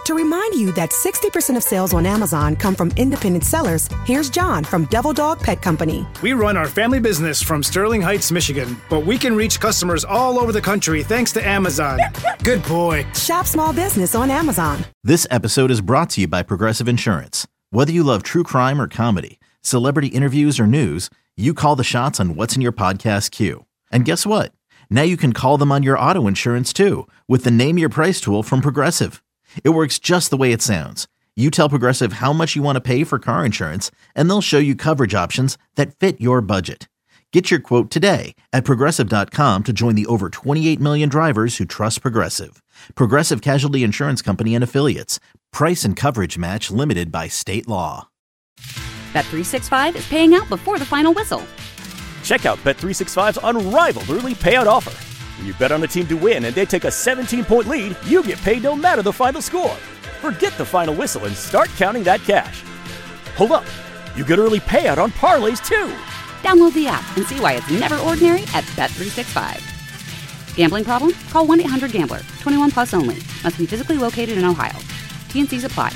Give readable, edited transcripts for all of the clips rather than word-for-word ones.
To remind you that 60% of sales on Amazon come from independent sellers, here's John from Devil Dog Pet Company. We run our family business from Sterling Heights, Michigan, but we can reach customers all over the country thanks to Amazon. Good boy. Shop small business on Amazon. This episode is brought to you by Progressive Insurance. Whether you love true crime or comedy, celebrity interviews or news, you call the shots on what's in your podcast queue. And guess what? Now you can call them on your auto insurance too with the Name Your Price tool from Progressive. It works just the way it sounds. You tell Progressive how much you want to pay for car insurance, and they'll show you coverage options that fit your budget. Get your quote today at Progressive.com to join the over 28 million drivers who trust Progressive. Progressive Casualty Insurance Company and Affiliates. Price and coverage match limited by state law. Bet365 is paying out before the final whistle. Check out Bet365's unrivaled early payout offer. When you bet on a team to win and they take a 17-point lead, you get paid no matter the final score. Forget the final whistle and start counting that cash. Hold up. You get early payout on parlays, too. Download the app and see why it's never ordinary at Bet365. Gambling problem? Call 1-800-GAMBLER. 21 plus only. Must be physically located in Ohio. T&Cs apply.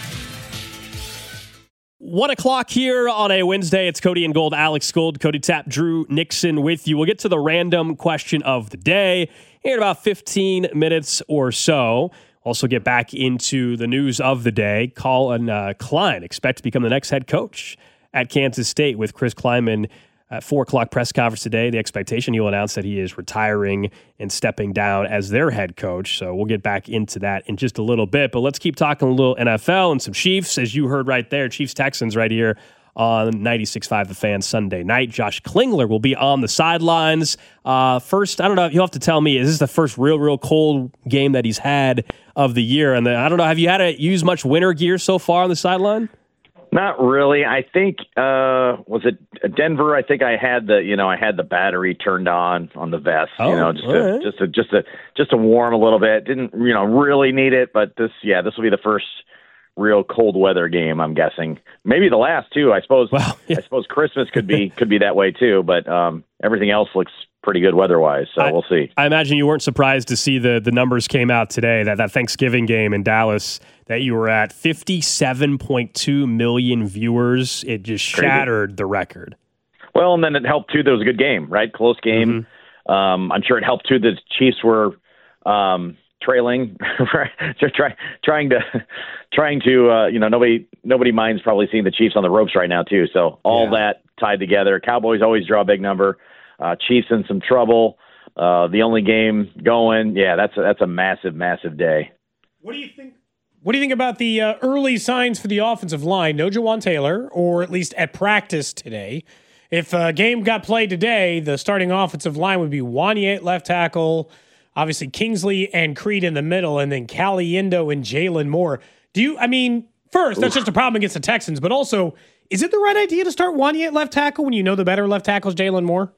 1 o'clock here on a Wednesday. It's Cody and Gold, Alex Gold, Cody Tapp, Drew Nixon with you. We'll get to the random question of the day here in about 15 minutes or so. Also get back into the news of the day. Colin Klein expect to become the next head coach at Kansas State with Chris Klieman at 4 o'clock press conference today. The expectation, he will announce that he is retiring and stepping down as their head coach. So we'll get back into that in just a little bit. But let's keep talking a little NFL and some Chiefs, as you heard right there. Chiefs-Texans right here on 96.5 The Fan Sunday night. Josh Klingler will be on the sidelines. First, I don't know, you'll have to tell me, is this the first real cold game that he's had of the year? And I don't know, have you had to use much winter gear so far on the sideline? Not really. I think was it Denver? I think I had the battery turned on the vest. Just to warm a little bit. Didn't really need it, but this will be the first real cold weather game. I'm guessing maybe the last too. I suppose. Well, yeah. I suppose Christmas could be that way too. But everything else looks pretty good weather-wise, so we'll see. I imagine you weren't surprised to see the numbers came out today, that Thanksgiving game in Dallas, that you were at 57.2 million viewers. It just shattered the record. Well, and then it helped, too. There was a good game, right? Close game. Mm-hmm. I'm sure it helped, too, that the Chiefs were trailing. trying to nobody minds probably seeing the Chiefs on the ropes right now, too. So all that tied together. Cowboys always draw a big number. Chiefs in some trouble. The only game going. Yeah, that's a massive day. What do you think? What do you think about the early signs for the offensive line? No Jawan Taylor, or at least at practice today. If a game got played today, the starting offensive line would be Wanya at left tackle, obviously Kingsley and Creed in the middle, and then Caliendo and Jalen Moore. First, that's just a problem against the Texans, but also, is it the right idea to start Wanya at left tackle when you know the better left tackle is Jalen Moore?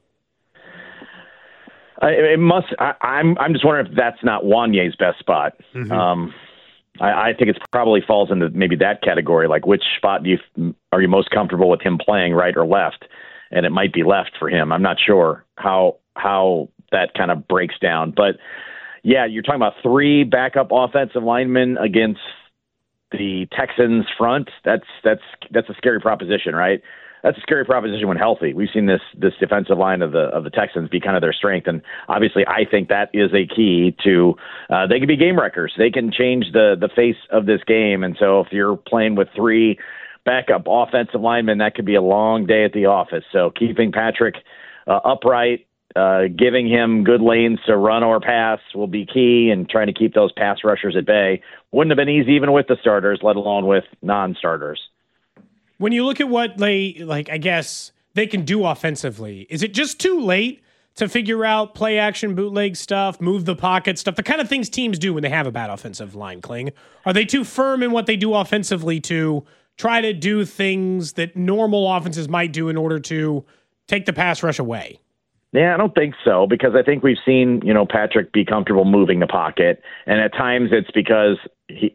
It must. I'm just wondering if that's not Wanya's best spot. Mm-hmm. I think it probably falls into maybe that category. Like, which spot are you most comfortable with him playing, right or left? And it might be left for him. I'm not sure how that kind of breaks down. But yeah, you're talking about 3 backup offensive linemen against the Texans front. That's a scary proposition, right? That's a scary proposition when healthy. We've seen this defensive line of the Texans be kind of their strength, and obviously I think that is a key to they can be game wreckers. They can change the face of this game, and so if you're playing with 3 backup offensive linemen, that could be a long day at the office. So keeping Patrick upright, giving him good lanes to run or pass will be key, and trying to keep those pass rushers at bay. Wouldn't have been easy even with the starters, let alone with non-starters. When you look at what they can do offensively, is it just too late to figure out play action, bootleg stuff, move the pocket stuff, the kind of things teams do when they have a bad offensive line, Kling? Are they too firm in what they do offensively to try to do things that normal offenses might do in order to take the pass rush away? Yeah, I don't think so, because I think we've seen, Patrick be comfortable moving the pocket, and at times it's because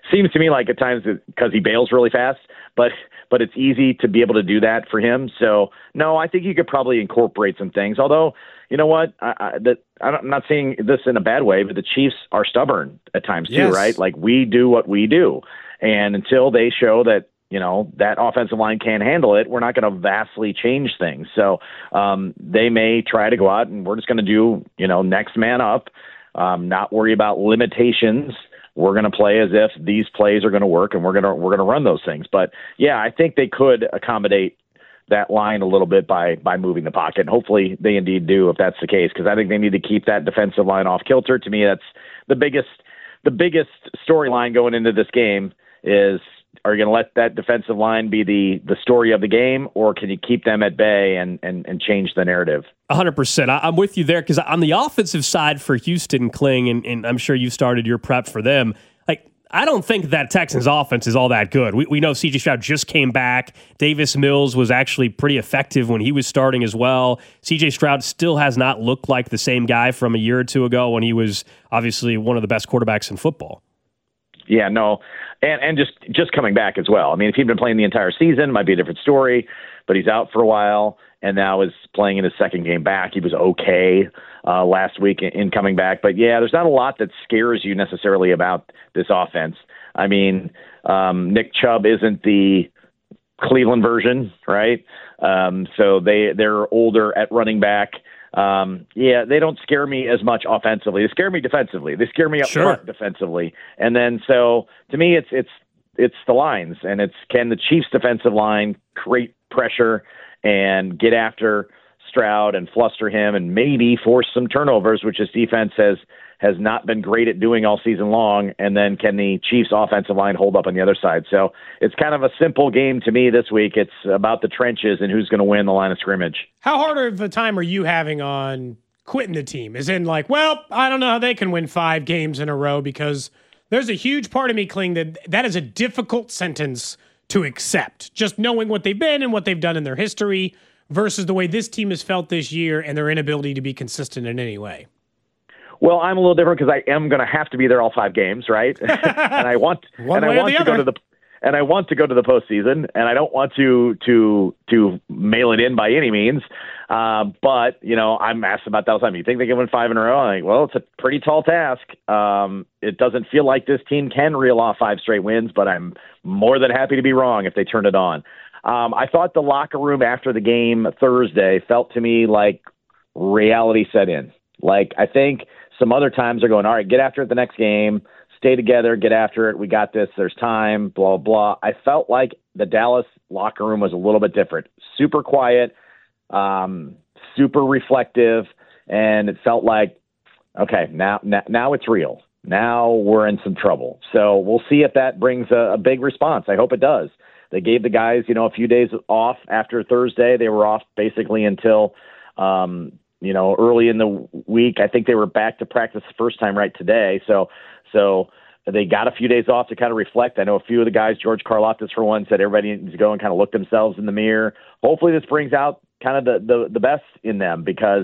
seems to me like at times because he bails really fast, but it's easy to be able to do that for him. So no, I think you could probably incorporate some things. Although, you know what, I'm not saying this in a bad way, but the Chiefs are stubborn at times too, right? Like we do what we do, and until they show that, you know, that offensive line can't handle it, we're not going to vastly change things. So they may try to go out and we're just going to do, you know, next man up, not worry about limitations. We're going to play as if these plays are going to work, and we're going to run those things. But yeah, I think they could accommodate that line a little bit by moving the pocket. And hopefully they indeed do, if that's the case, because I think they need to keep that defensive line off kilter. To me, that's the biggest storyline going into this game is, are you going to let that defensive line be the story of the game, or can you keep them at bay and change the narrative? 100%. I'm with you there, because on the offensive side for Houston, Kling, and I'm sure you started your prep for them, like, I don't think that Texans offense is all that good. We know C.J. Stroud just came back. Davis Mills was actually pretty effective when he was starting as well. C.J. Stroud still has not looked like the same guy from a year or two ago when he was obviously one of the best quarterbacks in football. Yeah, no, and just coming back as well. I mean, if he'd been playing the entire season, it might be a different story, but he's out for a while and now is playing in his second game back. He was okay last week in coming back. But, yeah, there's not a lot that scares you necessarily about this offense. I mean, Nick Chubb isn't the Cleveland version, right? So they're older at running back. Yeah, they don't scare me as much offensively. They scare me defensively. They scare me up front defensively. And then, so to me, it's the lines, and it's, can the Chiefs defensive line create pressure and get after Stroud and fluster him and maybe force some turnovers, which his defense has not been great at doing all season long. And then can the Chiefs offensive line hold up on the other side? So it's kind of a simple game to me this week. It's about the trenches and who's going to win the line of scrimmage. How hard of a time are you having on quitting the team? As in, like, well, I don't know how they can win 5 games in a row, because there's a huge part of me, Kling, that is a difficult sentence to accept. Just knowing what they've been and what they've done in their history versus the way this team has felt this year and their inability to be consistent in any way. Well, I'm a little different because I am going to have to be there all 5 games, right? and I want to go to the postseason, and I don't want to mail it in by any means. But you know, I'm asked about that all the time. You think they can win 5 in a row? I'm like, well, it's a pretty tall task. It doesn't feel like this team can reel off 5 straight wins, but I'm more than happy to be wrong if they turn it on. I thought the locker room after the game Thursday felt to me like reality set in. Like, I think some other times they're going, all right, get after it the next game, stay together, get after it. We got this. There's time, blah, blah. I felt like the Dallas locker room was a little bit different. Super quiet, super reflective. And it felt like, okay, now it's real. Now we're in some trouble. So we'll see if that brings a big response. I hope it does. They gave the guys, a few days off after Thursday. They were off basically until, early in the week. I think they were back to practice the first time right today. So they got a few days off to kind of reflect. I know a few of the guys, George Karlaftis for one, said everybody needs to go and kind of look themselves in the mirror. Hopefully this brings out kind of the best in them, because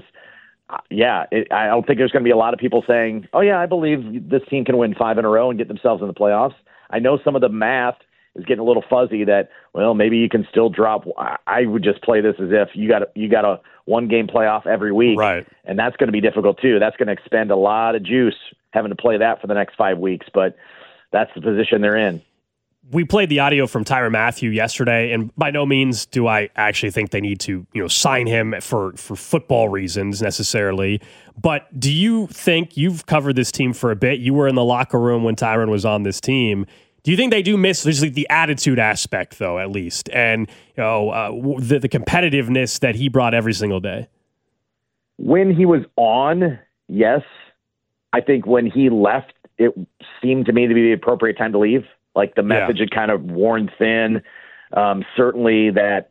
I don't think there's going to be a lot of people saying, oh yeah, I believe this team can win 5 in a row and get themselves in the playoffs. I know some of the math is getting a little fuzzy that, well, maybe you can still drop. I would just play this as if you got a 1-game playoff every week. Right. And that's going to be difficult too. That's going to expend a lot of juice having to play that for the next 5 weeks, but that's the position they're in. We played the audio from Tyrann Mathieu yesterday, and by no means do I actually think they need to, sign him for football reasons necessarily. But do you think, you've covered this team for a bit, you were in the locker room when Tyrann was on this team, do you think they do miss the attitude aspect, though, at least, and the competitiveness that he brought every single day? When he was on, yes. I think when he left, it seemed to me to be the appropriate time to leave. Like the message had kind of worn thin. Certainly that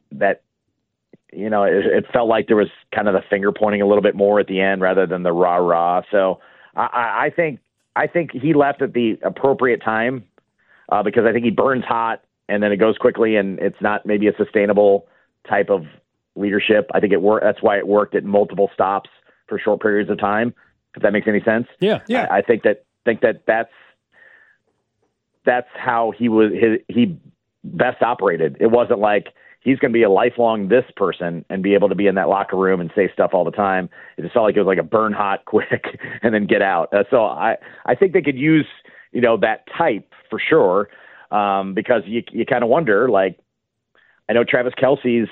it felt like there was kind of the finger pointing a little bit more at the end rather than the rah-rah. So I think he left at the appropriate time. Because I think he burns hot and then it goes quickly, and it's not maybe a sustainable type of leadership. I think it worked. That's why it worked at multiple stops for short periods of time. If that makes any sense. Yeah. I think that's that's how he best operated. It wasn't like he's going to be a lifelong this person and be able to be in that locker room and say stuff all the time. It just felt like it was like a burn hot quick and then get out. So I think they could use, that type for sure. Because you kind of wonder, like, I know Travis Kelce's,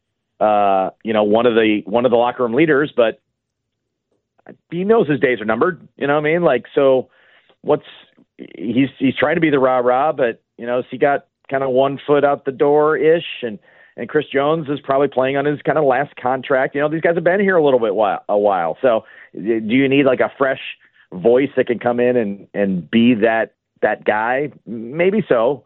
one of the locker room leaders, but he knows his days are numbered. You know what I mean? Like, so he's trying to be the rah-rah, but, he got kind of 1 foot out the door-ish, and Chris Jones is probably playing on his kind of last contract. These guys have been here a little bit a while. So do you need like a fresh voice that can come in and be that guy? Maybe so.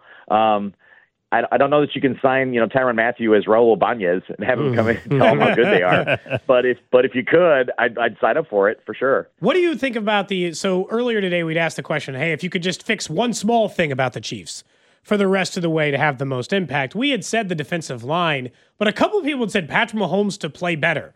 I don't know that you can sign, Tyrann Mathieu as Raul Ibanez and have him come in and tell them how good they are. But if you could, I'd sign up for it for sure. What do you think about so earlier today we'd asked the question, hey, if you could just fix one small thing about the Chiefs for the rest of the way to have the most impact, we had said the defensive line, but a couple of people had said Patrick Mahomes to play better.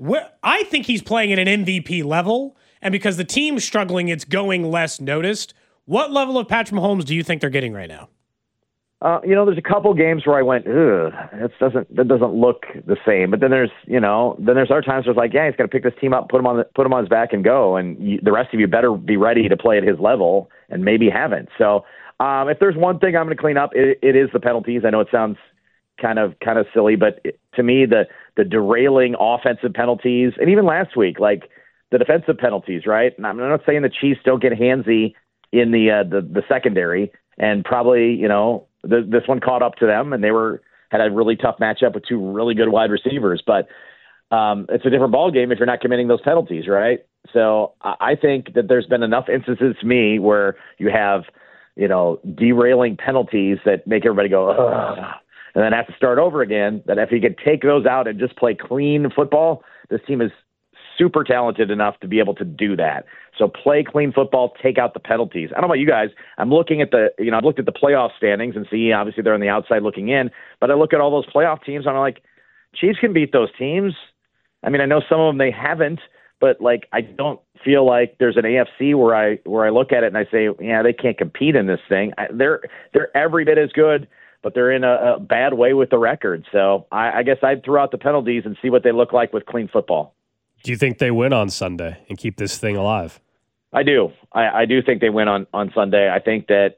I think he's playing at an MVP level, and because the team's struggling, it's going less noticed. What level of Patrick Mahomes do you think they're getting right now? There's a couple games where I went, ugh, that doesn't look the same. But then there's other times where it's like, yeah, he's got to pick this team up, put him on his back and go. And the rest of you better be ready to play at his level, and maybe haven't. So if there's one thing I'm going to clean up, it is the penalties. I know it sounds kind of silly, but to me, the derailing offensive penalties, and even last week, like the defensive penalties, right? And I'm not saying the Chiefs don't get handsy in the secondary, and probably, this one caught up to them, and they had a really tough matchup with 2 really good wide receivers. But it's a different ballgame if you're not committing those penalties, right? So I think that there's been enough instances to me where you have, derailing penalties that make everybody go, ugh, and then have to start over again, that if you could take those out and just play clean football, this team is super talented enough to be able to do that. So play clean football, take out the penalties. I don't know about you guys. I'm looking at I've looked at the playoff standings and see, obviously they're on the outside looking in, but I look at all those playoff teams and I'm like, Chiefs can beat those teams. I mean, I know some of them they haven't, but like, I don't feel like there's an AFC where I look at it and I say, yeah, they can't compete in this thing. They're every bit as good, but they're in a bad way with the record. So I guess I'd throw out the penalties and see what they look like with clean football. Do you think they win on Sunday and keep this thing alive? I do. I do think they win on Sunday. I think that,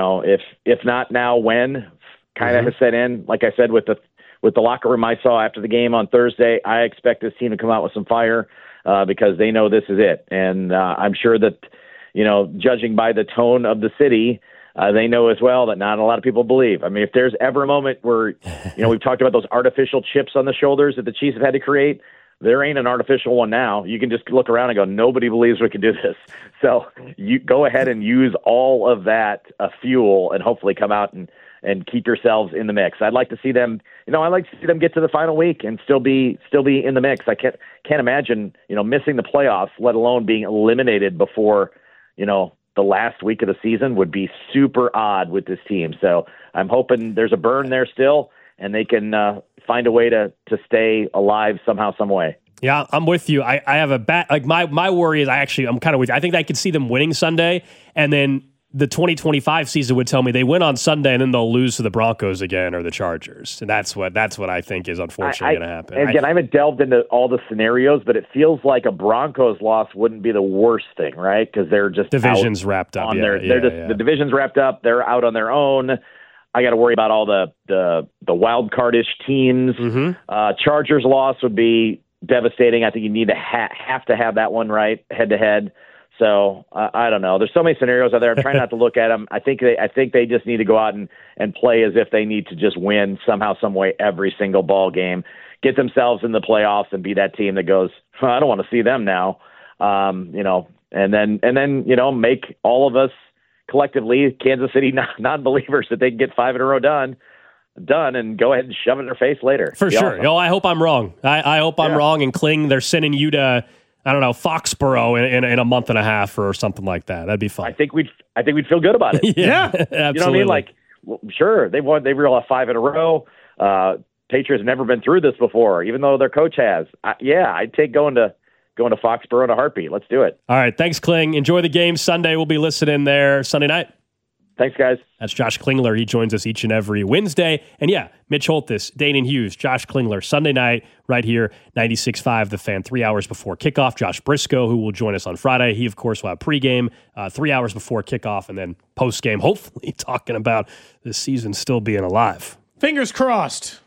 if not now, when kind of has set in. Like I said, with the locker room I saw after the game on Thursday, I expect this team to come out with some fire because they know this is it. And I'm sure that, judging by the tone of the city, they know as well that not a lot of people believe. I mean, if there's ever a moment where, we've talked about those artificial chips on the shoulders that the Chiefs have had to create, there ain't an artificial one now. You can just look around and go, nobody believes we can do this. So you go ahead and use all of that fuel and hopefully come out and keep yourselves in the mix. I'd like to see them, I'd like to see them get to the final week and still be in the mix. I can't imagine, missing the playoffs, let alone being eliminated before, the last week of the season would be super odd with this team. So I'm hoping there's a burn there still, and they can find a way to stay alive somehow, some way. Yeah, I'm with you. I have a bat. Like my worry is I'm kind of with you. I think I could see them winning Sunday, and then the 2025 season would tell me they win on Sunday and then they'll lose to the Broncos again or the Chargers. And that's what I think is unfortunately going to happen. And again, I haven't delved into all the scenarios, but it feels like a Broncos loss wouldn't be the worst thing, right? Because they're just division's wrapped up. The division's wrapped up. They're out on their own. I got to worry about all the wild card-ish teams. Mm-hmm. Chargers loss would be devastating. I think you need to have to have that one right head to head. So I don't know. There's so many scenarios out there. I'm trying not to look at them. I think they just need to go out and play as if they need to just win somehow, some way every single ball game, get themselves in the playoffs, and be that team that goes, I don't want to see them now. And then make all of us collectively Kansas City non-believers that they can get 5 in a row done and go ahead and shove it in their face later. For sure. Awesome. I hope I'm wrong. I hope I'm wrong, and Kling, they're sending you to, I don't know, Foxborough in a month and a half or something like that. That'd be fun. I think we'd feel good about it. Yeah, absolutely. You know what I mean? Like, sure, they reeled off 5 in a row. Patriots have never been through this before, even though their coach has. I'd take going to Foxborough in a heartbeat. Let's do it. All right, thanks, Kling. Enjoy the game Sunday. We'll be listening there Sunday night. Thanks, guys. That's Josh Klingler. He joins us each and every Wednesday. And yeah, Mitch Holthus, Danon Hughes, Josh Klingler, Sunday night right here, 96.5 The Fan, 3 hours before kickoff. Josh Briscoe, who will join us on Friday. He, of course, will have pregame 3 hours before kickoff and then postgame, hopefully talking about this season still being alive. Fingers crossed.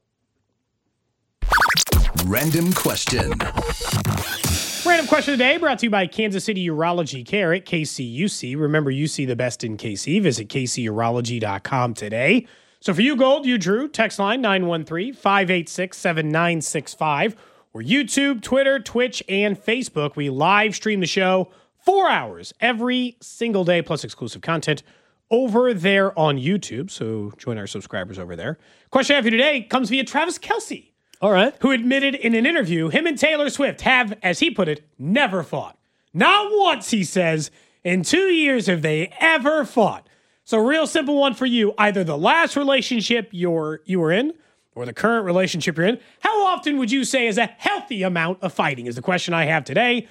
Random question. Random question of the day brought to you by Kansas City Urology Care at KCUC. Remember, you see the best in KC. Visit kcurology.com today. So for you, Gold, you, Drew, text line 913-586-7965 or YouTube, Twitter, Twitch, and Facebook. We live stream the show 4 hours every single day, plus exclusive content over there on YouTube. So join our subscribers over there. Question I have for you today comes via Travis Kelce. All right. Who admitted in an interview him and Taylor Swift have, as he put it, never fought. Not once, he says, in 2 years have they ever fought. So real simple one for you. Either the last relationship you were in or the current relationship you're in. How often would you say is a healthy amount of fighting is the question I have today.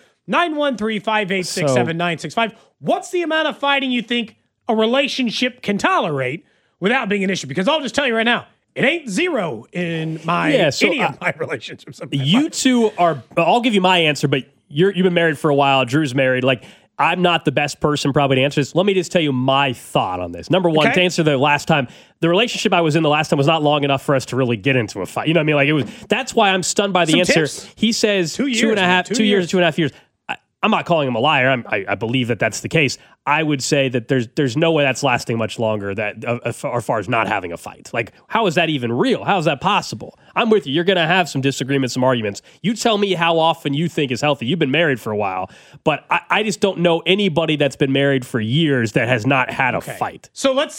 913-586-7965. What's the amount of fighting you think a relationship can tolerate without being an issue? Because I'll just tell you right now, it ain't zero in any of my relationships. You two are, I'll give you my answer, but you've been married for a while. Drew's married. Like, I'm not the best person probably to answer this. Let me just tell you my thought on this. Number one, to answer the last time, the relationship I was in the last time was not long enough for us to really get into a fight. You know what I mean? Like, that's why I'm stunned by the answer. Tips? He says 2 years, 2.5 years, 2.5 years. I'm not calling him a liar. I believe that that's the case. I would say that there's no way that's lasting much longer that as far as not having a fight. Like, how is that even real? How is that possible? I'm with you. You're going to have some disagreements, some arguments. You tell me how often you think is healthy. You've been married for a while, but I just don't know anybody that's been married for years that has not had a fight. So let's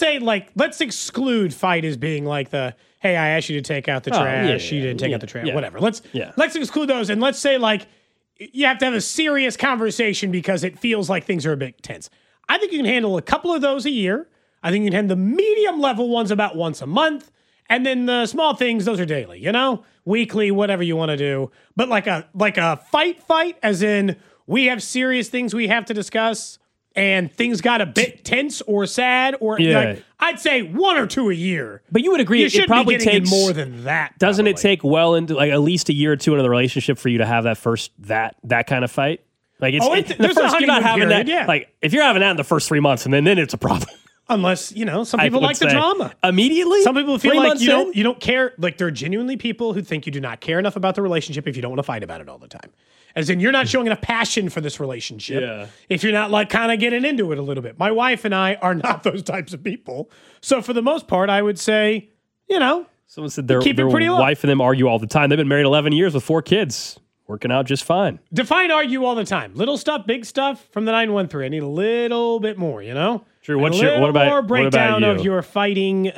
exclude fight as being like the, hey, I asked you to take out the trash. You didn't take out the trash. Whatever. Let's exclude those. And let's say like, you have to have a serious conversation because it feels like things are a bit tense. I think you can handle a couple of those a year. I think you can handle the medium level ones about once a month. And then the small things, those are daily, weekly, whatever you want to do. But like a fight, as in we have serious things we have to discuss and things got a bit tense or sad or I'd say 1 or 2 a year. But you would agree it probably takes more than that. Doesn't it take well into like at least a year or two into the relationship for you to have that first that kind of fight? Like it's the first you're not having period, that. Like if you're having that in the first 3 months and then it's a problem. Unless, some people like the drama. Immediately? Some people feel like you don't care. Like there are genuinely people who think you do not care enough about the relationship if you don't want to fight about it all the time. As in, you're not showing enough passion for this relationship if you're not like kind of getting into it a little bit. My wife and I are not those types of people. So for the most part, I would say, someone said their wife and them argue all the time. They've been married 11 years with 4 kids. Working out just fine. Define argue all the time. Little stuff, big stuff from the 913. I need a little bit more, Drew, what about more breakdown you? of your fighting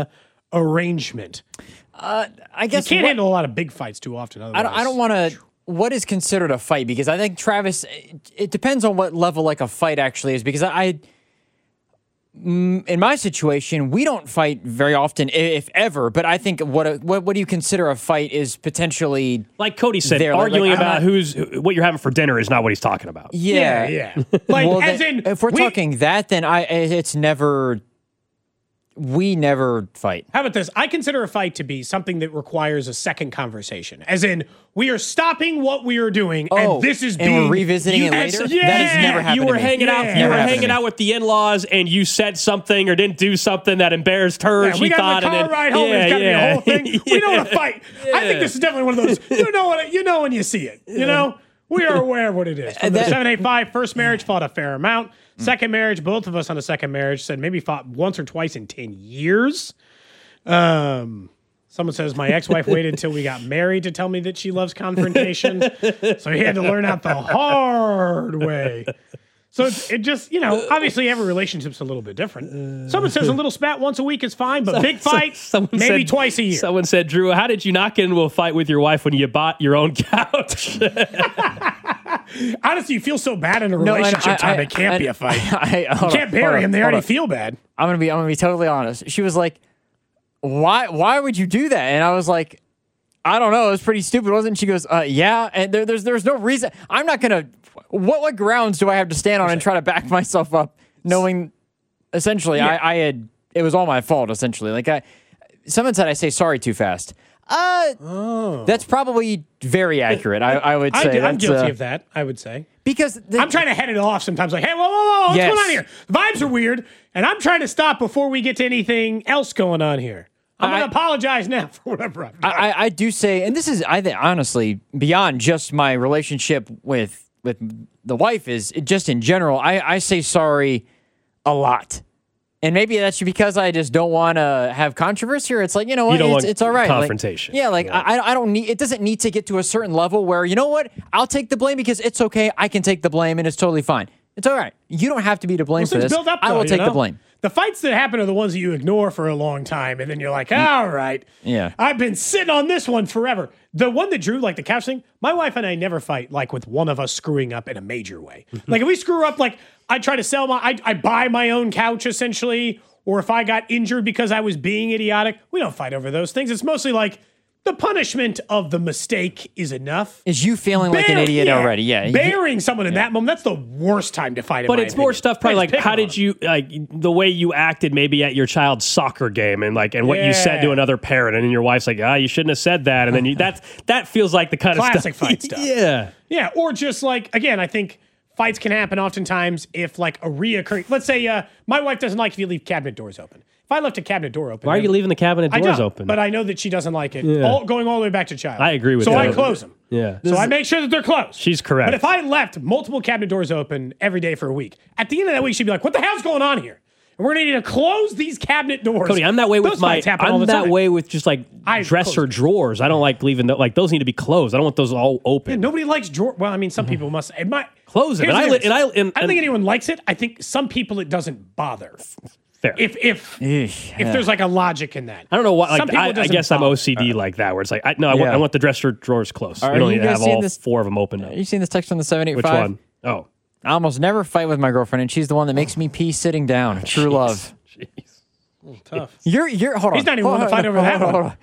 arrangement? I guess you can't handle a lot of big fights too often. I don't want to. What is considered a fight? Because I think Travis, it depends on what level like a fight actually is. Because in my situation, we don't fight very often, if ever. But I think what do you consider a fight is potentially like Cody said, arguing about what you're having for dinner is not what he's talking about. Yeah. Like if we're talking that, then it's never. We never fight. How about this? I consider a fight to be something that requires a second conversation. As in, we are stopping what we are doing, and this is being... And we're revisiting it later? Yeah. That has never happened You were hanging out with the in-laws, and you said something or didn't do something that embarrassed her. Yeah, she thought, in the car ride home, it's got to be a whole thing. We don't want to fight. I think this is definitely one of those, you know when you see it, We are aware of what it is. From the 785, first marriage, fought a fair amount. Second marriage, both of us on a second marriage said maybe fought once or twice in 10 years. Someone says, my ex-wife waited until we got married to tell me that she loves confrontation. So he had to learn out the hard way. So it just, obviously every relationship's a little bit different. Someone says a little spat once a week is fine, but big fight, maybe twice a year. Someone said, Drew, how did you not get into a fight with your wife when you bought your own couch? Honestly, you feel so bad in a relationship time, it can't be a fight. You can't bury him. They already feel bad. I'm gonna be totally honest. She was like, why would you do that? And I was like, I don't know. It was pretty stupid, wasn't it? She goes, yeah. And there's no reason. I'm not going to... What grounds do I have to stand on and try to back myself up knowing essentially, it was all my fault, essentially. Like, someone said I say sorry too fast. That's probably very accurate, I would say. I'm guilty of that, I would say. Because I'm trying to head it off sometimes, like, hey, whoa, what's going on here? The vibes are weird, and I'm trying to stop before we get to anything else going on here. I'm going to apologize now for whatever I've done. I do say, and this is, I think, honestly, beyond just my relationship with the wife, is just in general, I say sorry a lot. And maybe that's because I just don't want to have controversy, or it's like, you know what, it's all right. Confrontation. Like, I don't need, it doesn't need to get to a certain level where, you know what, I'll take the blame because it's okay. I can take the blame and it's totally fine. It's all right. You don't have to be to blame for this. I will take the blame. The fights that happen are the ones that you ignore for a long time, and then you're like, all right. Yeah. I've been sitting on this one forever. The one that Drew, like the couch thing, my wife and I never fight like with one of us screwing up in a major way. Like if we screw up, like I try to sell I buy my own couch essentially, or if I got injured because I was being idiotic, we don't fight over those things. It's mostly like the punishment of the mistake is enough. Is you feeling like an idiot already? Yeah. Burying someone in that moment, that's the worst time to fight. But it's more stuff probably like, how did you, like the way you acted maybe at your child's soccer game and what you said to another parent, and then your wife's like, you shouldn't have said that. And then that feels like the kind of classic fight stuff. Yeah. Yeah. Or just like, again, I think fights can happen oftentimes if like a reoccurring, let's say my wife doesn't like if you leave cabinet doors open. If I left a cabinet door open. Why are you leaving the cabinet doors open? But I know that she doesn't like it. Going all the way back to child. I agree with that. So I close them. Yeah. So I make sure that they're closed. She's correct. But if I left multiple cabinet doors open every day for a week, at the end of that week, she'd be like, what the hell's going on here? And we're going to need to close these cabinet doors. Cody, I'm that way with way with just like dresser drawers. I don't like leaving those need to be closed. I don't want those all open. Yeah, nobody likes drawers. Well, I mean, some people must. Close it. I don't think anyone likes it. I think some people it doesn't bother. Fair. If there's like a logic in that. I don't know why. Like, I guess I'm OCD like that, where it's like, I want the dresser drawers closed. We don't need to have all four of them open up. You seen this text from the 785? Which one? Oh. I almost never fight with my girlfriend, and she's the one that makes me pee sitting down. True love. Jeez. Tough. You're hold on. He's not even willing to fight over that one.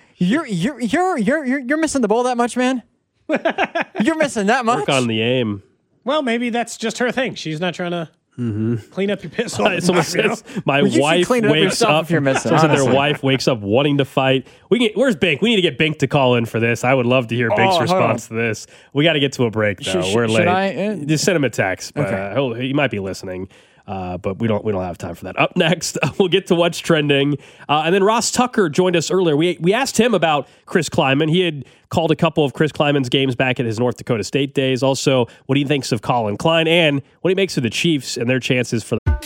You're missing the bowl that much, man? You're missing that much? Work on the aim. Well, maybe that's just her thing. She's not trying to clean up your piss all the time, says, my wife wakes up. If you're missing, their wife wakes up wanting to fight. Where's Bink? We need to get Bink to call in for this. I would love to hear Bink's response to this. We got to get to a break though. We're late. Just send him a text, but he might be listening. But we don't have time for that. Up next, we'll get to what's trending. And then Ross Tucker joined us earlier. We asked him about Chris Kleiman. He had called a couple of Chris Kleiman's games back at his North Dakota State days. Also, what he thinks of Colin Klein and what he makes of the Chiefs and their chances for the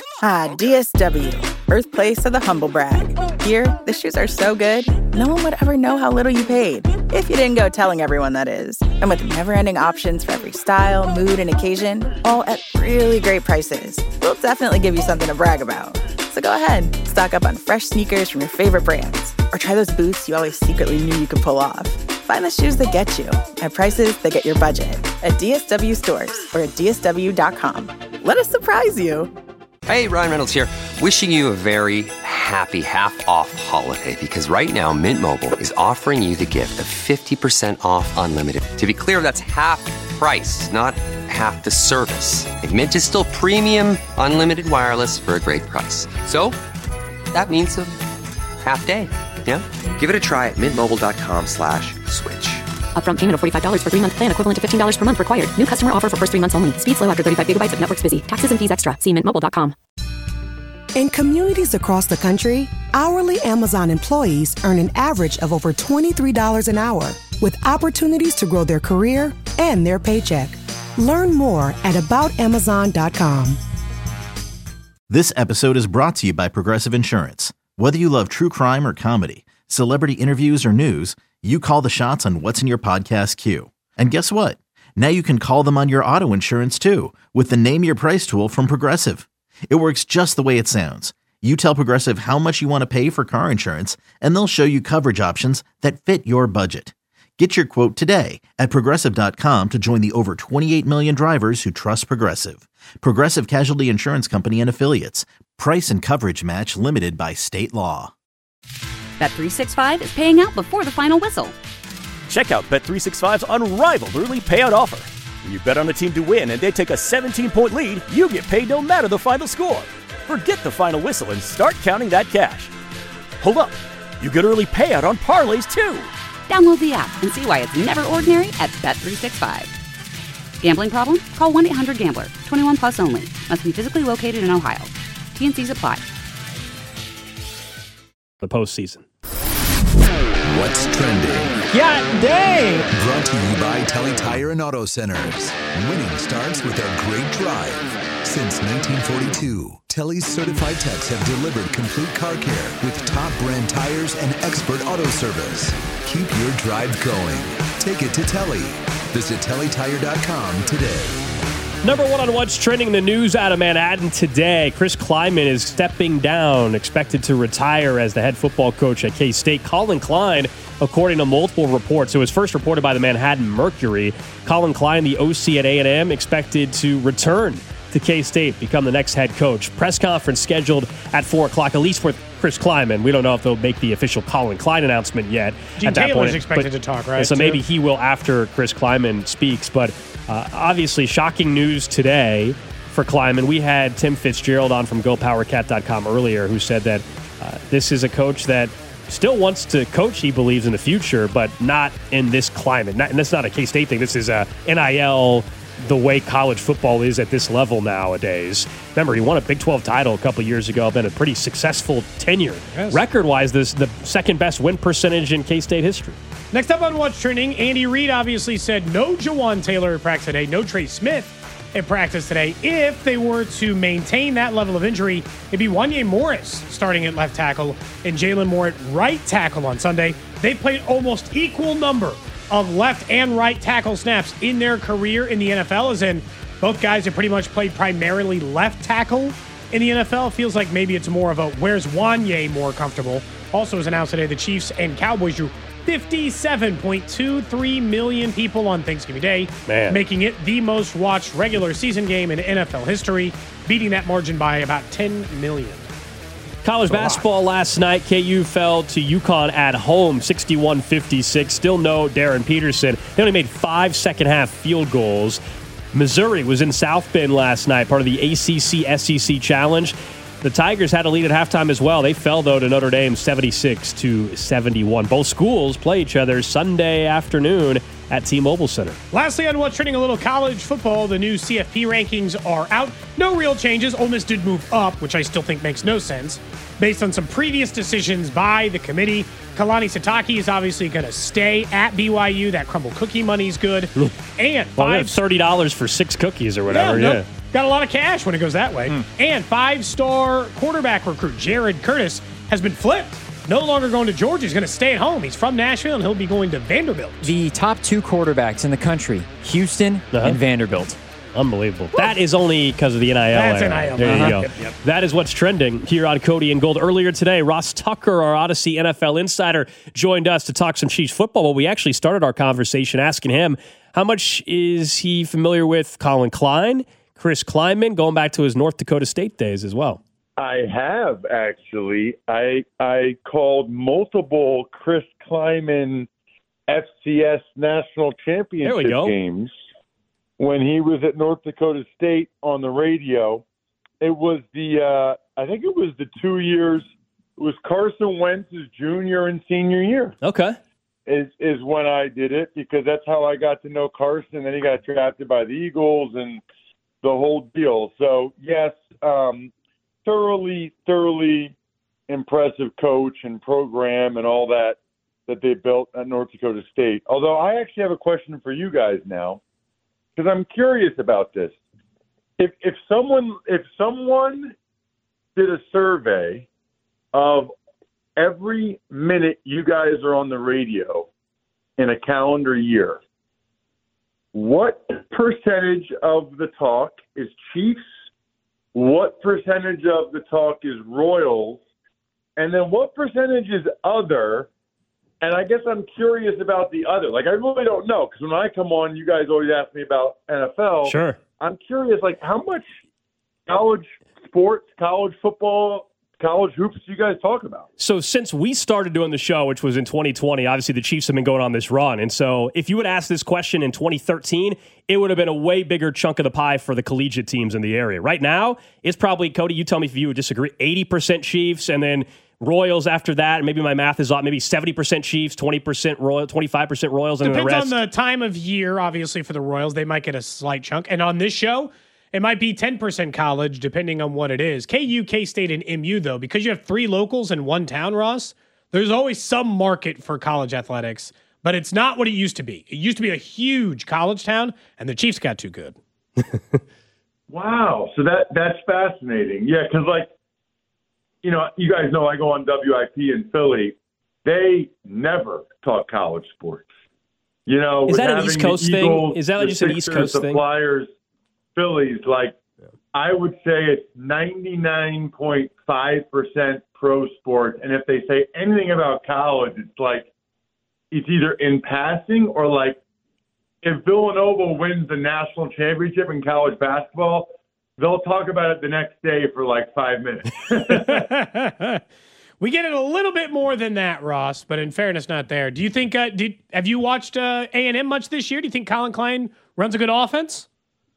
DSW, birthplace of the humble brag. Here, the shoes are so good, no one would ever know how little you paid. If you didn't go telling everyone, that is. And with never-ending options for every style, mood, and occasion, all at really great prices, we'll definitely give you something to brag about. So go ahead, stock up on fresh sneakers from your favorite brands, or try those boots you always secretly knew you could pull off. Find the shoes that get you at prices that get your budget at DSW stores or at DSW.com. Let us surprise you. Hey, Ryan Reynolds here. Wishing you a very happy half-off holiday, because right now Mint Mobile is offering you the gift of 50% off unlimited. To be clear, that's half price, not half the service. And Mint is still premium unlimited wireless for a great price. So that means a half day. Yeah? Give it a try at mintmobile.com/switch. Upfront payment of $45 for 3-month plan, equivalent to $15 per month required. New customer offer for first 3 months only. Speed slow after 35 gigabytes if network's busy. Taxes and fees extra. See mintmobile.com. In communities across the country, hourly Amazon employees earn an average of over $23 an hour, with opportunities to grow their career and their paycheck. Learn more at aboutamazon.com. This episode is brought to you by Progressive Insurance. Whether you love true crime or comedy, celebrity interviews or news, you call the shots on what's in your podcast queue. And guess what? Now you can call them on your auto insurance too, with the Name Your Price tool from Progressive. It works just the way it sounds. You tell Progressive how much you want to pay for car insurance, and they'll show you coverage options that fit your budget. Get your quote today at Progressive.com to join the over 28 million drivers who trust Progressive. Progressive Casualty Insurance Company and Affiliates. Price and coverage match limited by state law. Bet365 is paying out before the final whistle. Check out Bet365's unrivaled early payout offer. When you bet on a team to win and they take a 17-point lead, you get paid no matter the final score. Forget the final whistle and start counting that cash. Hold up. You get early payout on parlays, too. Download the app and see why it's never ordinary at Bet365. Gambling problem? Call 1-800-GAMBLER. 21 plus only. Must be physically located in Ohio. T&Cs apply. The postseason. What's trending? Yeah, dang! Brought to you by Telly Tire and Auto Centers. Winning starts with a great drive. Since 1942, Telly's certified techs have delivered complete car care with top brand tires and expert auto service. Keep your drive going. Take it to Telly. Visit TellyTire.com today. Number one on what's trending the news out of Manhattan today. Chris Kleiman is stepping down, expected to retire as the head football coach at K-State. Colin Klein, according to multiple reports, it was first reported by the Manhattan Mercury. Colin Klein, the OC at A&M, expected to return to K-State, become the next head coach. Press conference scheduled at 4 o'clock, at least for Chris Kleiman. We don't know if they'll make the official Colin Klein announcement yet. Gene Taylor's expected to talk, right? So maybe he will after Chris Kleiman speaks. But obviously, shocking news today for Kleiman. We had Tim Fitzgerald on from GoPowerCat.com earlier who said that this is a coach that still wants to coach, he believes, in the future, but not in this climate. And that's not a K-State thing. This is a NIL, the way college football is at this level nowadays. Remember, he won a Big 12 title a couple years ago, been a pretty successful tenure. Yes. Record-wise, this the second best win percentage in K-State history. Next up on What's Trending, Andy Reid obviously said no Jawan Taylor at practice today, no Trey Smith at practice today. If they were to maintain that level of injury, it'd be Wanye Morris starting at left tackle and Jalen Moore at right tackle on Sunday. They played almost equal number of left and right tackle snaps in their career in the NFL, as in both guys have pretty much played primarily left tackle in the NFL. Feels like maybe it's more of a where's Wanye more comfortable. Also was announced today the Chiefs and Cowboys drew 57.23 million people on Thanksgiving Day, making it the most watched regular season game in NFL history, beating that margin by about 10 million. College basketball last night, KU fell to UConn at home, 61-56. Still no Darren Peterson. They only made 5 second-half field goals. Missouri was in South Bend last night, part of the ACC-SEC Challenge. The Tigers had a lead at halftime as well. They fell, though, to Notre Dame 76-71. Both schools play each other Sunday afternoon at T-Mobile Center. Lastly, on What's Trending, a little college football. The new CFP rankings are out. No real changes. Ole Miss did move up, which I still think makes no sense, based on some previous decisions by the committee. Kalani Sitake is obviously going to stay at BYU. That crumble cookie money's good. And $30 for 6 cookies or whatever. Yeah. Got a lot of cash when it goes that way. And 5-star quarterback recruit Jared Curtis has been flipped. No longer going to Georgia. He's going to stay at home. He's from Nashville, and he'll be going to Vanderbilt. The top 2 quarterbacks in the country, Houston and Vanderbilt. Unbelievable. That is only because of the NIL. That's era. NIL. There you go. Yep. That is what's trending here on Cody and Gold. Earlier today, Ross Tucker, our Odyssey NFL insider, joined us to talk some Chiefs football. Well, we actually started our conversation asking him how much is he familiar with Colin Klein, Chris Kleiman, going back to his North Dakota State days as well. I have, actually. I called multiple Chris Kleiman FCS national championship games when he was at North Dakota State on the radio. It was I think it was the 2 years, it was Carson Wentz's junior and senior year. Okay. Is when I did it, because that's how I got to know Carson. Then he got drafted by the Eagles and the whole deal. So, yes, thoroughly impressive coach and program and all that they built at North Dakota State. Although I actually have a question for you guys now, because I'm curious about this. If someone did a survey of every minute you guys are on the radio in a calendar year, what percentage of the talk is Chiefs? What percentage of the talk is Royals? And then what percentage is other? And I guess I'm curious about the other. Like, I really don't know, because when I come on, you guys always ask me about NFL. Sure. I'm curious, like, how much college sports, college football college hoops do you guys talk about? So since we started doing the show, which was in 2020, obviously the Chiefs have been going on this run. And so if you would ask this question in 2013, it would have been a way bigger chunk of the pie for the collegiate teams in the area. Right now, it's probably, Cody, you tell me if you would disagree, 80% Chiefs, and then Royals after that. And maybe my math is off. Maybe 70% Chiefs, 20% Royals, 25% Royals, and Depends the rest. on the time of year, obviously, for the Royals. They might get a slight chunk. And on this show, it might be 10% college, depending on what it is. KU, K-State, and MU, though, because you have 3 locals in one town, Ross, there's always some market for college athletics, but it's not what it used to be. It used to be a huge college town, and the Chiefs got too good. Wow. So that's fascinating. Yeah, because, you guys know I go on WIP in Philly. They never talk college sports. Is that an East Coast thing? Is that just an East Coast thing? The Flyers, Phillies, I would say it's 99.5% pro sport. And if they say anything about college, it's either in passing or if Villanova wins the national championship in college basketball, they'll talk about it the next day for 5 minutes. We get it a little bit more than that, Ross, but in fairness, not there. Do you think, have you watched A&M much this year? Do you think Colin Klein runs a good offense?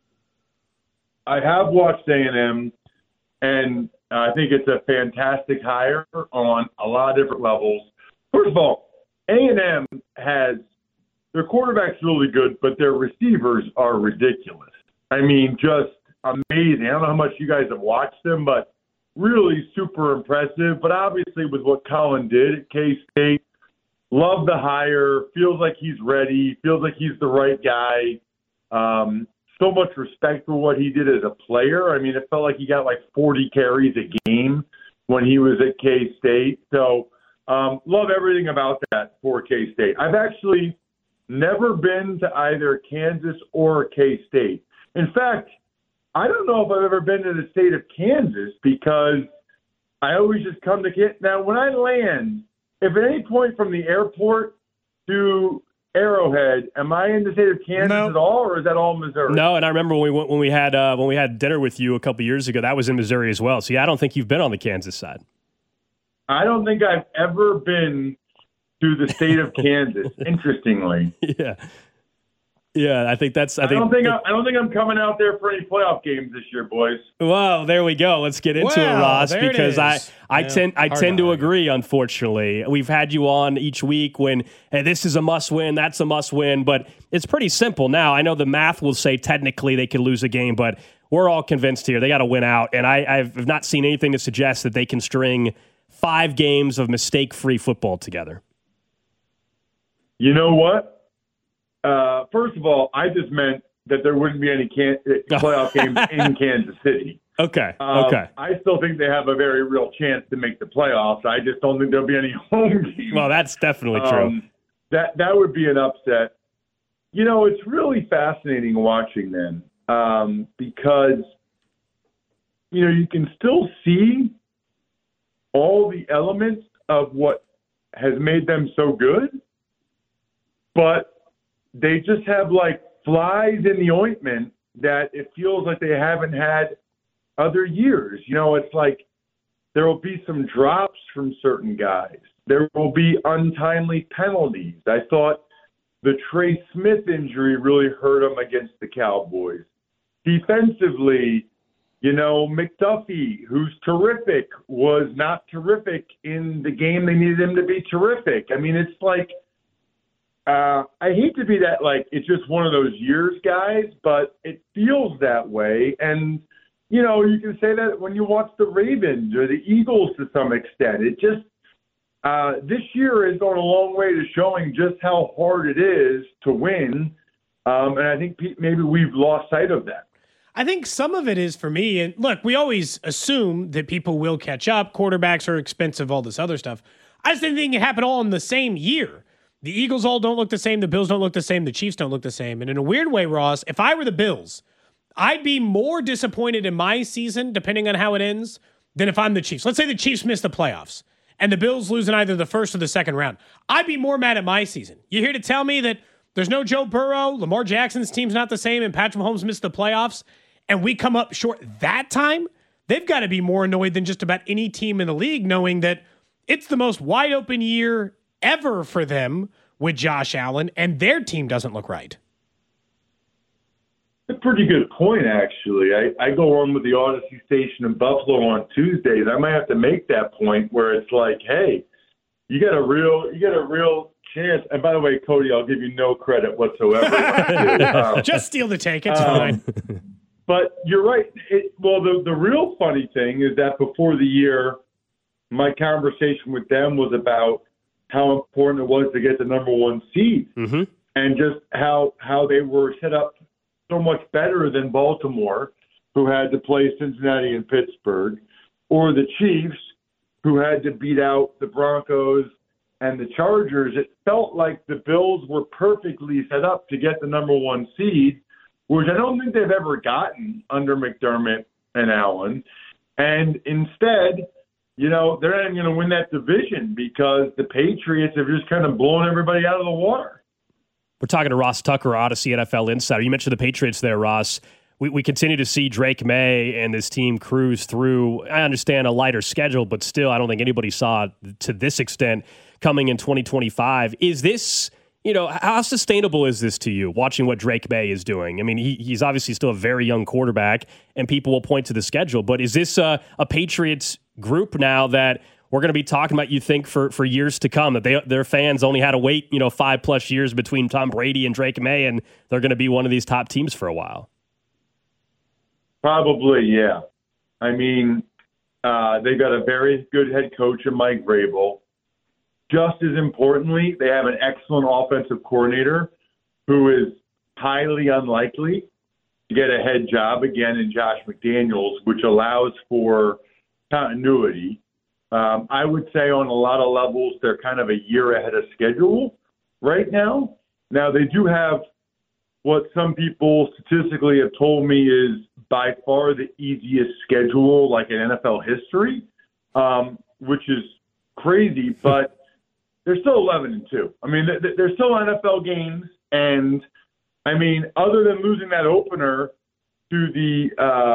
I have watched A&M, and I think it's a fantastic hire on a lot of different levels. First of all, A&M has their quarterback's really good, but their receivers are ridiculous. I mean, just amazing. I don't know how much you guys have watched them, but really super impressive. But obviously with what Colin did at K-State, love the hire, feels like he's ready, feels like he's the right guy. So much respect for what he did as a player. I mean, it felt like he got 40 carries a game when he was at K-State. So love everything about that for K-State. I've actually never been to either Kansas or K-State. In fact, I don't know if I've ever been to the state of Kansas because I always just come to Kansas. Now, when I land, if at any point from the airport to Arrowhead, am I in the state of Kansas at all, or is that all Missouri? No, and I remember when we had dinner with you a couple years ago, that was in Missouri as well. So yeah, I don't think you've been on the Kansas side. I don't think I've ever been to the state of Kansas. Interestingly, yeah, I think that's. I don't think I'm coming out there for any playoff games this year, boys. Well, there we go. Let's get into it, Ross, because I tend to agree. Unfortunately, we've had you on each week when this is a must-win, that's a must-win, but it's pretty simple now. I know the math will say technically they could lose a game, but we're all convinced here they got to win out, and I've not seen anything to suggest that they can string 5 games of mistake-free football together. You know what? First of all, I just meant that there wouldn't be any playoff games in Kansas City. Okay. I still think they have a very real chance to make the playoffs. I just don't think there'll be any home games. Well, that's definitely true. That would be an upset. It's really fascinating watching them because, you can still see all the elements of what has made them so good, but they just have flies in the ointment that it feels like they haven't had other years. It's there will be some drops from certain guys. There will be untimely penalties. I thought the Trey Smith injury really hurt them against the Cowboys. Defensively, McDuffie, who's terrific, was not terrific in the game they needed him to be terrific. I mean, it's I hate to be that, it's just one of those years, guys, but it feels that way. And, you can say that when you watch the Ravens or the Eagles to some extent. It just, this year has gone a long way to showing just how hard it is to win. And I think maybe we've lost sight of that. I think some of it is for me, and look, we always assume that people will catch up. Quarterbacks are expensive, all this other stuff. I just didn't think it happened all in the same year. The Eagles all don't look the same. The Bills don't look the same. The Chiefs don't look the same. And in a weird way, Ross, if I were the Bills, I'd be more disappointed in my season, depending on how it ends, than if I'm the Chiefs. Let's say the Chiefs miss the playoffs and the Bills lose in either the first or the second round. I'd be more mad at my season. You're here to tell me that there's no Joe Burrow, Lamar Jackson's team's not the same, and Patrick Mahomes missed the playoffs, and we come up short that time? they've got to be more annoyed than just about any team in the league, knowing that it's the most wide open year ever for them with Josh Allen, and their team doesn't look right. A pretty good point, actually. I go on with the Odyssey Station in Buffalo on Tuesdays. I might have to make that point where it's like, hey, you got a real chance. And by the way, Cody, I'll give you no credit whatsoever. Just steal the take. It's fine. But you're right. The real funny thing is that before the year, my conversation with them was about how important it was to get the number one seed and just how they were set up so much better than Baltimore, who had to play Cincinnati and Pittsburgh, or the Chiefs, who had to beat out the Broncos and the Chargers. It felt like the Bills were perfectly set up to get the number one seed, which I don't think they've ever gotten under McDermott and Allen. And instead, they're not even going to win that division because the Patriots have just kind of blown everybody out of the water. We're talking to Ross Tucker, Odyssey NFL Insider. You mentioned the Patriots there, Ross. We continue to see Drake May and this team cruise through. I understand a lighter schedule, but still, I don't think anybody saw to this extent coming in 2025. Is this, how sustainable is this to you, watching what Drake May is doing? I mean, he's obviously still a very young quarterback, and people will point to the schedule, but is this a Patriots group now that we're going to be talking about, you think, for years to come, that their fans only had to wait, 5+ years between Tom Brady and Drake May, and they're going to be one of these top teams for a while? Probably, yeah. I mean, they got a very good head coach in Mike Vrabel. Just as importantly, they have an excellent offensive coordinator who is highly unlikely to get a head job again in Josh McDaniels, which allows for continuity. I would say on a lot of levels, they're kind of a year ahead of schedule right now. Now, they do have what some people statistically have told me is by far the easiest schedule, like in NFL history, which is crazy, but they're still 11-2. I mean, they're still NFL games. And, I mean, other than losing that opener to the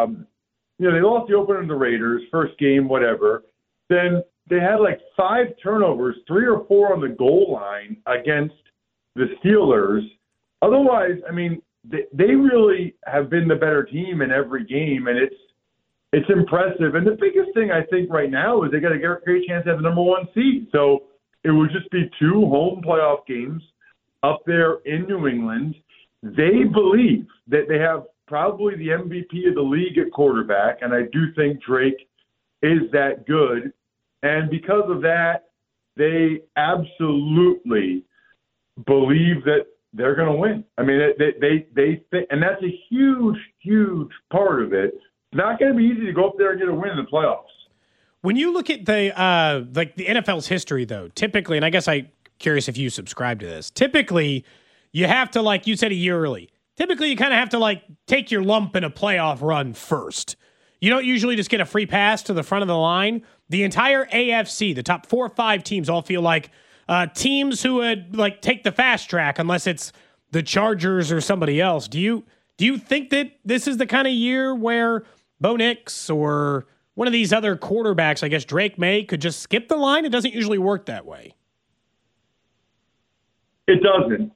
they lost the opener to the Raiders, first game, whatever. Then they had like 5 turnovers, 3 or 4 on the goal line against the Steelers. Otherwise, I mean, they really have been the better team in every game, and it's impressive. And the biggest thing I think right now is they got a great chance to have the number one seed. So it would just be 2 home playoff games up there in New England. They believe that they have probably the MVP of the league at quarterback, and I do think Drake is that good. And because of that, they absolutely believe that they're going to win. I mean, they think, and that's a huge, huge part of it. It's not going to be easy to go up there and get a win in the playoffs. When you look at the NFL's history, though, typically, and I guess I'm curious if you subscribe to this, typically you have to, like you said, a year early. Typically, you kind of have to, take your lump in a playoff run first. You don't usually just get a free pass to the front of the line. The entire AFC, the top 4 or 5 teams, all feel like teams who would take the fast track, unless it's the Chargers or somebody else. Do you think that this is the kind of year where Bo Nix or one of these other quarterbacks, I guess Drake May, could just skip the line? It doesn't usually work that way. It doesn't.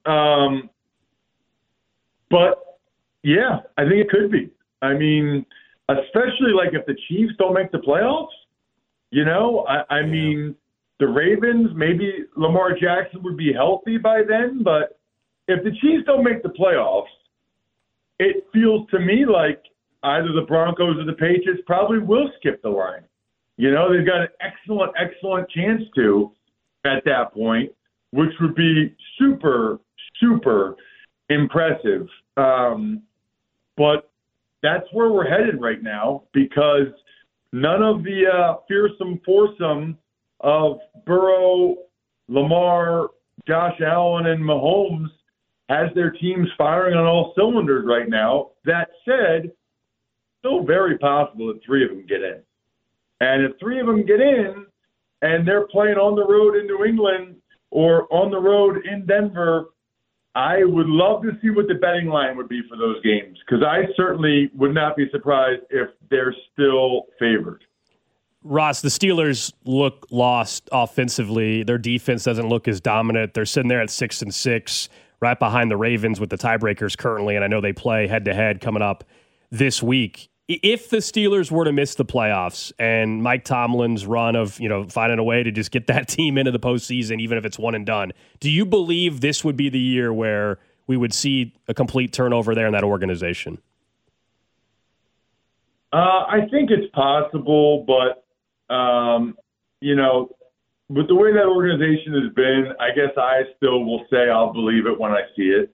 But yeah, I think it could be. I mean, especially if the Chiefs don't make the playoffs, I mean, the Ravens, maybe Lamar Jackson would be healthy by then, but if the Chiefs don't make the playoffs, it feels to me like either the Broncos or the Patriots probably will skip the line. They've got an excellent, excellent chance to at that point, which would be super, super impressive. But that's where we're headed right now, because none of the fearsome foursome of Burrow, Lamar, Josh Allen, and Mahomes has their teams firing on all cylinders right now. That said, still very possible that 3 of them get in. And if 3 of them get in and they're playing on the road in New England or on the road in Denver, I would love to see what the betting line would be for those games, because I certainly would not be surprised if they're still favored. Ross, the Steelers look lost offensively. Their defense doesn't look as dominant. They're sitting there at 6-6, right behind the Ravens with the tiebreakers currently, and I know they play head-to-head coming up this week. If the Steelers were to miss the playoffs and Mike Tomlin's run of, finding a way to just get that team into the postseason, even if it's one and done, do you believe this would be the year where we would see a complete turnover there in that organization? I think it's possible, but, with the way that organization has been, I guess I still will say I'll believe it when I see it.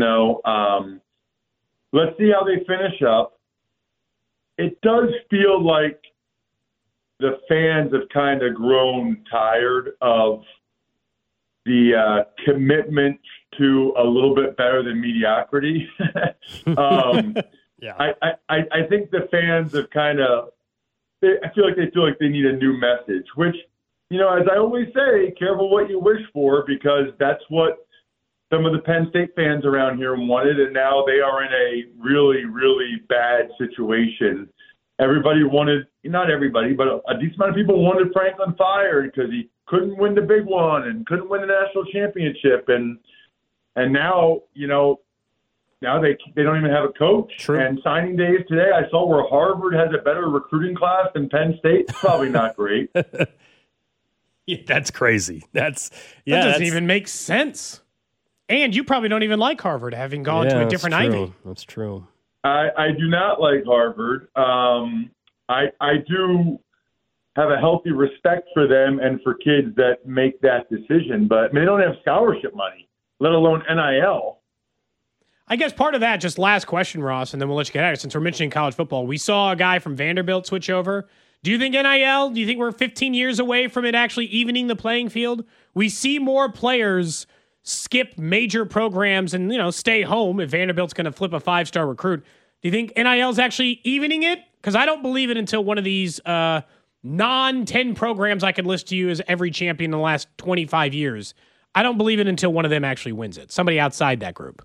Let's see how they finish up. It does feel like the fans have kind of grown tired of the commitment to a little bit better than mediocrity. Yeah. I think the fans have I feel like they need a new message, which, as I always say, careful what you wish for, because that's what some of the Penn State fans around here wanted, and now they are in a really, really bad situation. Everybody wanted, not everybody, but a decent amount of people wanted Franklin fired because he couldn't win the big one and couldn't win the national championship. And now, now they don't even have a coach. True. And signing days today, I saw where Harvard has a better recruiting class than Penn State. It's probably not great. Yeah, that's crazy. That doesn't even make sense. And you probably don't even like Harvard, having gone to a different Ivy. That's true. I do not like Harvard. I do have a healthy respect for them and for kids that make that decision, but they don't have scholarship money, let alone NIL. I guess part of that, just last question, Ross, and then we'll let you get out of it. Since we're mentioning college football, we saw a guy from Vanderbilt switch over. Do you think NIL, do you think we're 15 years away from it actually evening the playing field? We see more players skip major programs and, stay home if Vanderbilt's going to flip a 5-star recruit. Do you think NIL's actually evening it? Because I don't believe it until one of these non-10 programs I could list to you as every champion in the last 25 years. I don't believe it until one of them actually wins it. Somebody outside that group.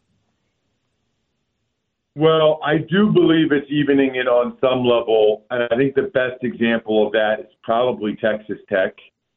Well, I do believe it's evening it on some level, and I think the best example of that is probably Texas Tech.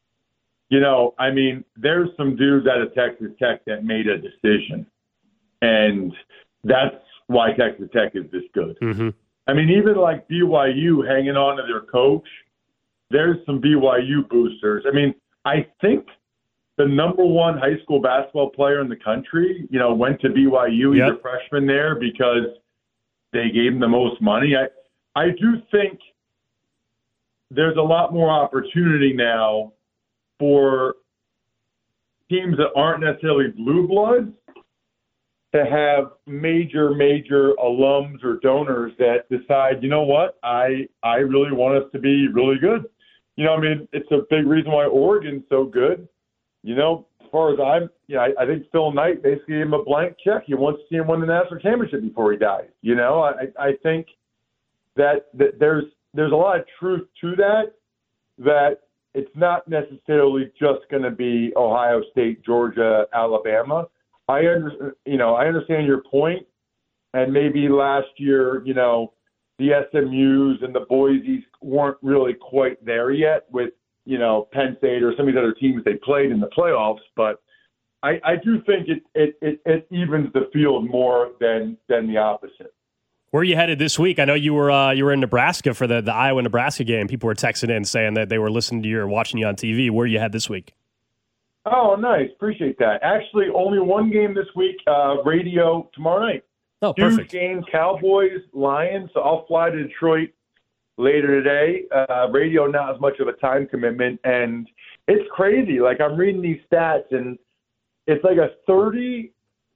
There's some dudes out of Texas Tech that made a decision, and that's why Texas Tech is this good. Mm-hmm. Even like BYU hanging on to their coach, there's some BYU boosters. I think the number one high school basketball player in the country, went to BYU. He's a freshman there because they gave him the most money. I do think there's a lot more opportunity now for teams that aren't necessarily blue bloods to have major alums or donors that decide, you know what, I really want us to be really good. It's a big reason why Oregon's so good. As far as I think Phil Knight basically gave him a blank check. He wants to see him win the national championship before he dies. I think that there's a lot of truth to that it's not necessarily just going to be Ohio State, Georgia, Alabama. I understand your point, and maybe last year, the SMUs and the Boise's weren't really quite there yet with, Penn State or some of these other teams they played in the playoffs. But I do think it evens the field more than the opposite. Where are you headed this week? I know you were in Nebraska for the Iowa-Nebraska game. People were texting in saying that they were listening to you or watching you on TV. Where are you headed this week? Oh, nice. Appreciate that. Actually, only one game this week, radio tomorrow night. Oh, perfect. Huge game, Cowboys, Lions. So I'll fly to Detroit later today. Radio, not as much of a time commitment. And it's crazy. Like, I'm reading these stats, and it's like a 35%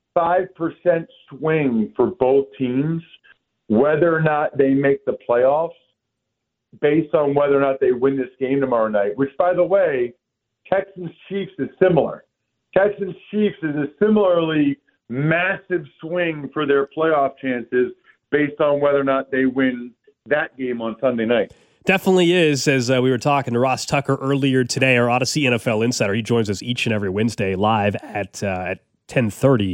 swing for both teams, whether or not they make the playoffs, based on whether or not they win this game tomorrow night, which, by the way, Texans-Chiefs is similar. Texans-Chiefs is a similarly massive swing for their playoff chances based on whether or not they win that game on Sunday night. Definitely is, as we were talking to Ross Tucker earlier today, our Odyssey NFL Insider. He joins us each and every Wednesday live at 10:30.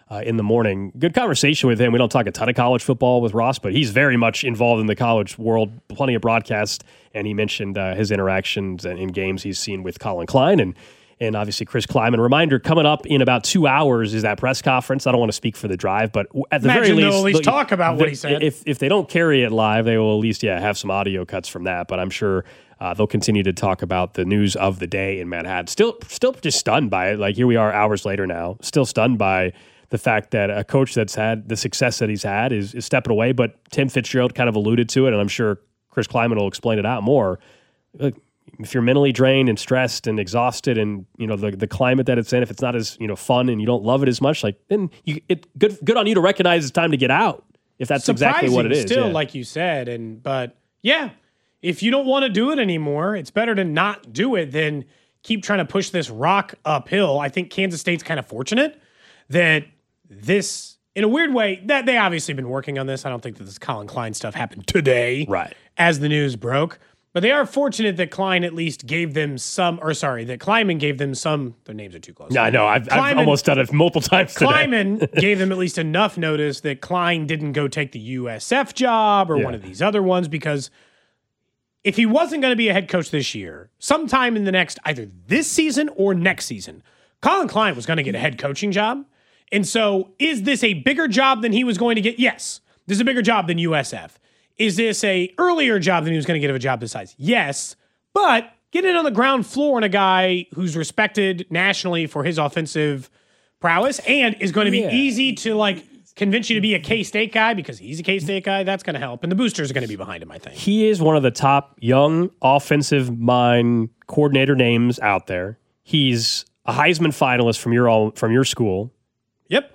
in the morning. Good conversation with him. We don't talk a ton of college football with Ross, but he's very much involved in the college world, plenty of broadcasts, and he mentioned his interactions in games he's seen with Colin Klein and obviously Chris Kleiman. Reminder, coming up in about 2 hours is that press conference. I don't want to speak for the drive, but at the very least, they'll at least talk about what he said. If they don't carry it live, they will at least have some audio cuts from that, but I'm sure they'll continue to talk about the news of the day in Manhattan. Still just stunned by it. Like, here we are hours later now, still stunned by the fact that a coach that's had the success that he's had is stepping away. But Tim Fitzgerald kind of alluded to it, and I'm sure Chris Kleiman will explain it out more. Look, if you're mentally drained and stressed and exhausted, and the climate that it's in, if it's not as fun and you don't love it as much, like then good on you to recognize it's time to get out. If that's exactly what it is, still like you said, but if you don't want to do it anymore, it's better to not do it than keep trying to push this rock uphill. I think Kansas State's kind of fortunate that this, in a weird way, that they obviously been working on this. I don't think that this Colin Klein stuff happened today, right, as the news broke. But they are fortunate that Klein at least gave them that Kleiman gave them some. Their names are too close. Yeah, I know. I've almost done it multiple times today. Kleiman gave them at least enough notice that Klein didn't go take the USF job or one of these other ones, because if he wasn't going to be a head coach this year, sometime in the next, either this season or next season, Colin Klein was going to get a head coaching job. And so is this a bigger job than he was going to get? Yes. This is a bigger job than USF. Is this a earlier job than he was going to get of a job this size? Yes. But get in on the ground floor and a guy who's respected nationally for his offensive prowess and is going to be easy to convince you to be a K-State guy because he's a K-State guy, that's going to help. And the boosters are going to be behind him, I think. He is one of the top young offensive mind coordinator names out there. He's a Heisman finalist from your school. Yep.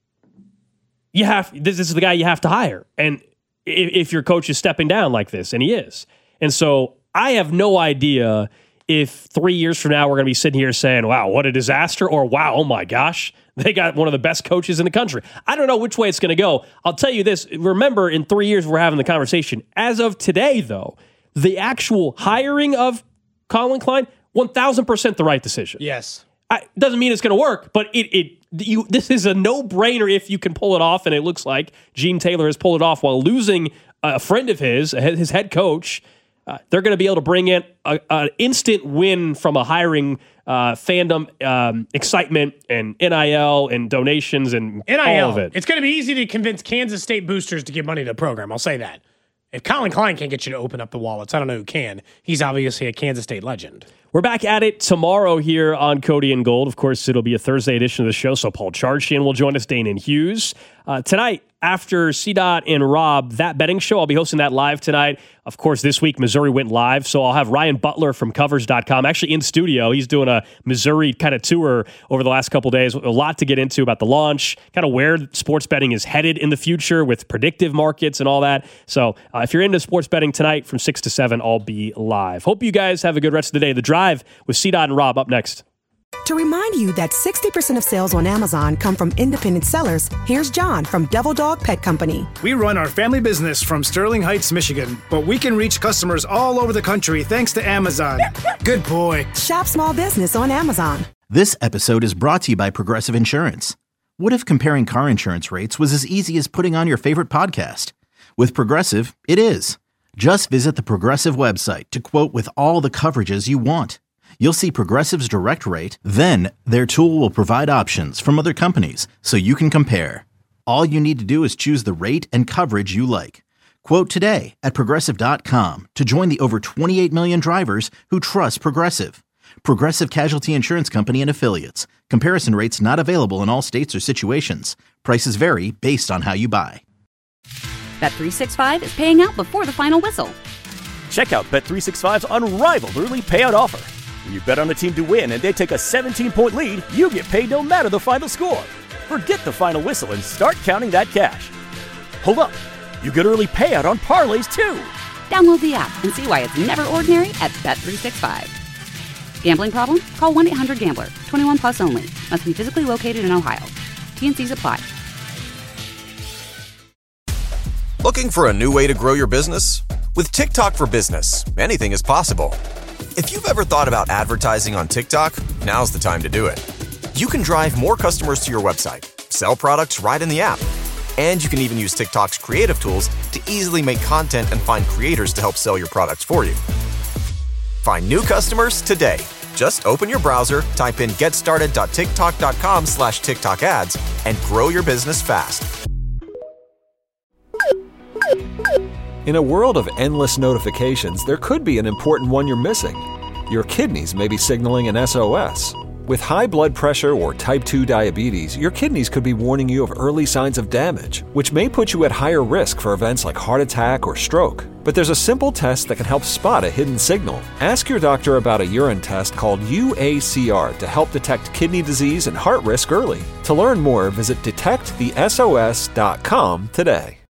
This is the guy you have to hire. And if your coach is stepping down like this, and he is. And so I have no idea if 3 years from now we're going to be sitting here saying, wow, what a disaster, or wow, oh my gosh, they got one of the best coaches in the country. I don't know which way it's going to go. I'll tell you this. Remember, in 3 years we're having the conversation. As of today, though, the actual hiring of Colin Klein, 1,000% the right decision. Yes. Doesn't mean it's going to work, but this is a no-brainer if you can pull it off, and it looks like Gene Taylor has pulled it off while losing a friend of his head coach. They're going to be able to bring in an instant win from a hiring fandom, excitement, and NIL and donations and all of it. It's going to be easy to convince Kansas State boosters to give money to the program. I'll say that. If Colin Klein can't get you to open up the wallets, I don't know who can. He's obviously a Kansas State legend. We're back at it tomorrow here on Cody and Gold. Of course, it'll be a Thursday edition of the show, so Paul Charchian will join us, Dane and Hughes. Tonight, after CDOT and Rob, That Betting Show, I'll be hosting that live tonight. Of course, this week, Missouri went live, so I'll have Ryan Butler from Covers.com actually in studio. He's doing a Missouri kind of tour over the last couple days. A lot to get into about the launch, kind of where sports betting is headed in the future with predictive markets and all that. So if you're into sports betting tonight from 6 to 7, I'll be live. Hope you guys have a good rest of the day. The Drive with CDOT and Rob up next. To remind you that 60% of sales on Amazon come from independent sellers, here's John from Devil Dog Pet Company. We run our family business from Sterling Heights, Michigan, but we can reach customers all over the country thanks to Amazon. Good boy. Shop small business on Amazon. This episode is brought to you by Progressive Insurance. What if comparing car insurance rates was as easy as putting on your favorite podcast? With Progressive, it is. Just visit the Progressive website to quote with all the coverages you want. You'll see Progressive's direct rate, then their tool will provide options from other companies so you can compare. All you need to do is choose the rate and coverage you like. Quote today at Progressive.com to join the over 28 million drivers who trust Progressive. Progressive Casualty Insurance Company and Affiliates. Comparison rates not available in all states or situations. Prices vary based on how you buy. Bet365 is paying out before the final whistle. Check out Bet365's unrivaled early payout offer. When you bet on a team to win and they take a 17-point lead, you get paid no matter the final score. Forget the final whistle and start counting that cash. Hold up. You get early payout on parlays, too. Download the app and see why it's never ordinary at Bet365. Gambling problem? Call 1-800-GAMBLER. 21 plus only. Must be physically located in Ohio. T&Cs apply. Looking for a new way to grow your business? With TikTok for Business, anything is possible. If you've ever thought about advertising on TikTok, now's the time to do it. You can drive more customers to your website, sell products right in the app. And you can even use TikTok's creative tools to easily make content and find creators to help sell your products for you. Find new customers today. Just open your browser, type in getstarted.tiktok.com/TikTok ads, and grow your business fast. In a world of endless notifications, there could be an important one you're missing. Your kidneys may be signaling an SOS. With high blood pressure or type 2 diabetes, your kidneys could be warning you of early signs of damage, which may put you at higher risk for events like heart attack or stroke. But there's a simple test that can help spot a hidden signal. Ask your doctor about a urine test called UACR to help detect kidney disease and heart risk early. To learn more, visit detectthesos.com today.